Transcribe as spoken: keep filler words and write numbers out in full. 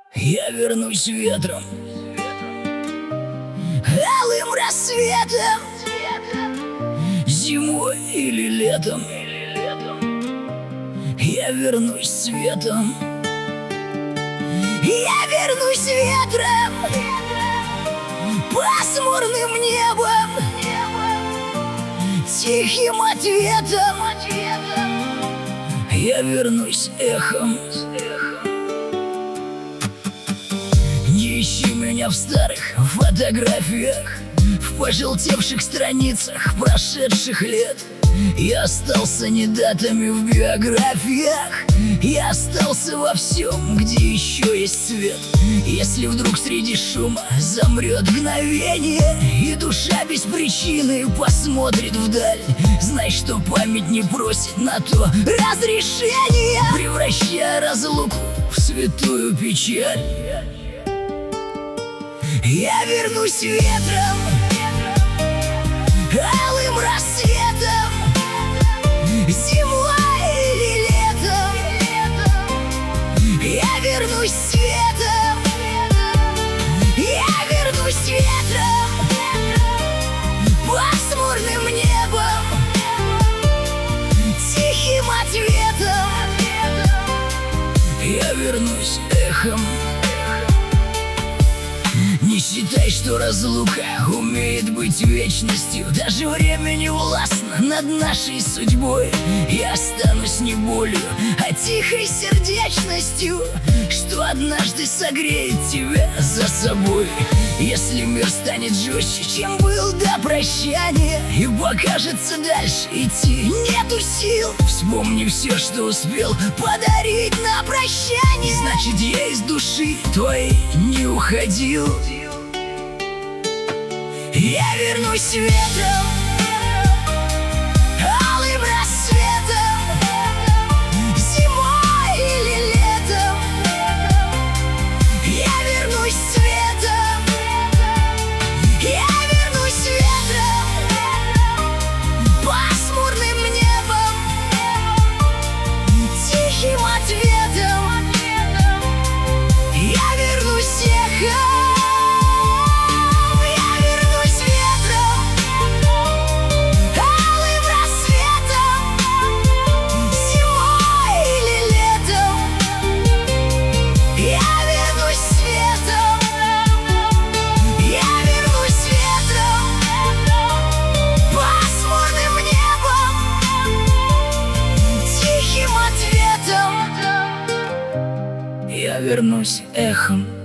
Я вернусь ветром, алым рассветом, зимой или летом. Я вернусь светом, я вернусь ветром, пасмурным небом, тихим ответом. Я вернусь эхом. Не ищи меня в старых фотографиях, в пожелтевших страницах прошедших лет. Я остался не датами в биографиях, я остался во всем, где еще есть свет. Если вдруг среди шума замрет мгновение, и душа без причины посмотрит вдаль, знай, что память не просит на то разрешения, превращая разлуку в святую печаль. Я вернусь ветром, алым рассветом, зимой или летом. Я вернусь светом, я вернусь ветром, пасмурным небом, тихим ответом. Я вернусь эхом. Не считай, что разлука умеет быть вечностью. Даже время не властно над нашей судьбой. Я останусь не болью, а тихой сердечностью, что однажды согреет тебя за собой. Если мир станет жестче, чем был до прощания, и покажется дальше идти нету сил, вспомни все, что успел подарить на прощание. Значит, я из души твоей не уходил. Я вернусь ветром, алым рассветом, зимой или летом. Я вернусь светом, я вернусь ветром, пасмурным небом, тихим ответом. Я вернусь эхом. Я вернусь эхом.